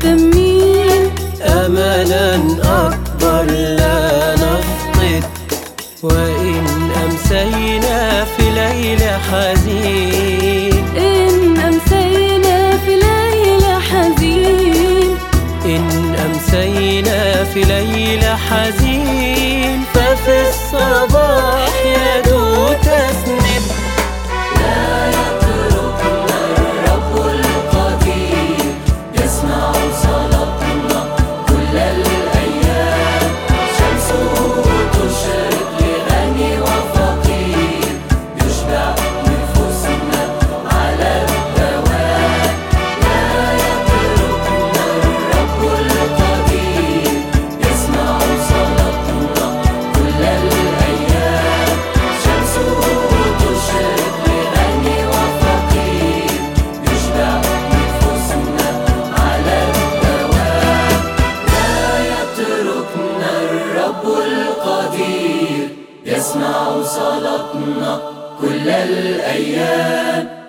مهتمين، أملا أكبر لا نفقد، وإن أمسينا في ليل حزين، إن أمسينا في ليل حزين، إن أمسينا في ليل حزين، ففي الصباح يدعو تسند. لا يتركنا الرب القدير، يسمع صلاتنا كل الأيام. شمسه تشرق لغني وفقير، يشبع نفوسنا على الدوام. لا يتركنا الرب القدير، يسمع صلاتنا كل الأيام. شمسه تشرق لغني وفقير، يشبع نفوسنا على الدوام. لا يتركنا الرب القدير، يسمع صلاتنا كل الأيام.